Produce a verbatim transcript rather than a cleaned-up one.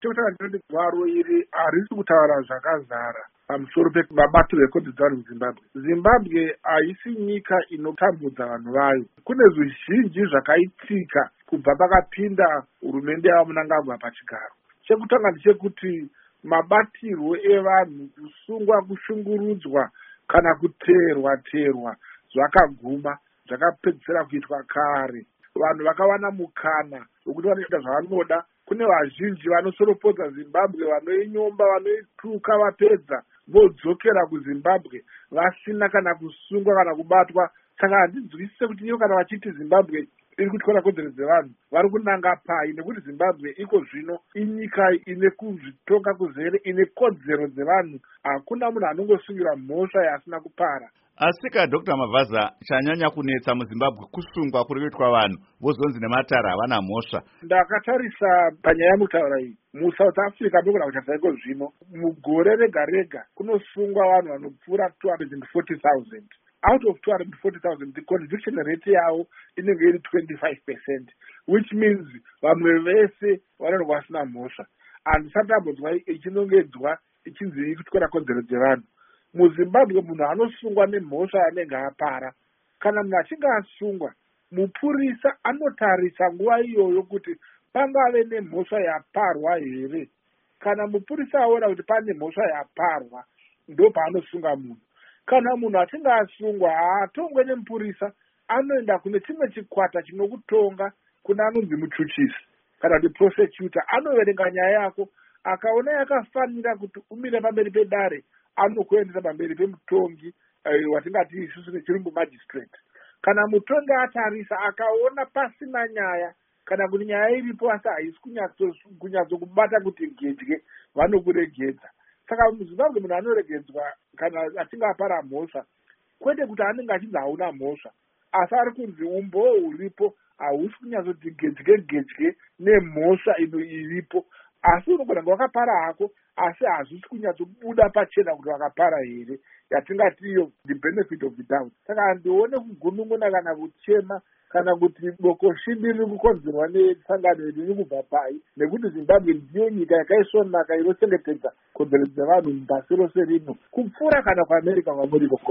chekutanga ndinoti gwaro iri harisi kutaura zvakazara pamusoro pemabatiro ekodhi dzevanhu muzimbabwe. Zimbabwe haisi nyika inotambudza vanhu vayo. Kune zvizhinji zvakaitika kubva pakapinda hurumende yava Mnangagwa pachigaro. Chekutanga ndechekuti mabatirwo evanhu, kusungwa, kushungurudzwa kana kuteerwa teerwa zvakaguma, zvakapedzisira kuitwa kare. Vanhu vakawana mukana wekuti vanoita zvavanoda. Kune vazhinji vanosoropodza Zimbabwe, vanoinyomba, vanoituka, vapedza vodzokera kuZimbabwe vasina kana kusungwa kana kubatwa. Saka handinzwisise kuti iyo kana vachiti Zimbabwe iri kutyora kodzero dzevanhu vari kunanga pai, nekuti Zimbabwe iko zvino inyika ine kuzvitonga kuzere, ine kodzero dzevanhu. Hakuna munhu anongosungira mhosva yasina kupara. Asika Doctor Mavhaza, chanyanya kunetsa muZimbabwe kusungwa kuri kuitwa vanhu vozonzi nematara havana mhosva. Ndakatarisa panyaya yamutaura iyi muSouth Africa ndokuna kutarisa iko zvino mugore rega rega kunosungwa vanhu vanopfuura two hundred forty thousand. Out of two hundred forty thousand, the conviction rate yavo inenge iri twenty-five percent, which means vamwe vese vanenge vasina mhosva. Handisatambonzwa ichinongedzwa ichinzi iri kutyora kodzero dzevanhu. MuZimbabwe munhu anosungwa nemhosva yanenge apara. Kana munhu achinge asungwa, mupurisa anotarisa nguva iyoyo kuti pangave nemhosva yaparwa here. Kana mupurisa aona kuti pane mhosva yaparwa, ndo paanosunga munhu. Kana munhu achinge asungwa haatongwe nemupurisa, anoenda kune chimwe chikwata chinokutonga, kuna anonzi muchuchisi kana kuti prosecutor. Anoverenga nyaya yako, akaona yakafanira kuti umire pamberi pedare, anokuendesa pamberi pemutongi, uh, watingati isusu nechirungu magistrate. Kana mutongi atarisa akaona pasina nyaya kana kuti nyaya iripo asi haisi kunyatsokubata kuti gedye, vanokuregedza. Saka muZimbabwe munhu anoregedzwa kana achinge apara mhosva, kwete kuti anenge achinzi hauna mhosva, asi ari kunzi umbowo huripo hausi kunyatsoti gedye gedye nemhosva ino iripo. Asi unogona kunge wakapara hako, asi hazvisi kunyatsobuda pachena kuti wakapara here, yatingati iyo the benefit of the doubt. Saka handione kugunun'una kana kuchema kana kuti bokoshimbi riri kukonzerwa nesangano riri kubva pai, nekuti Zimbabwe ndiyo nyika yakaisvonaka inochengetedza kodzero dzevanhu pasi rose rino kupfuura kana kuAmerica kwamuri ikoko.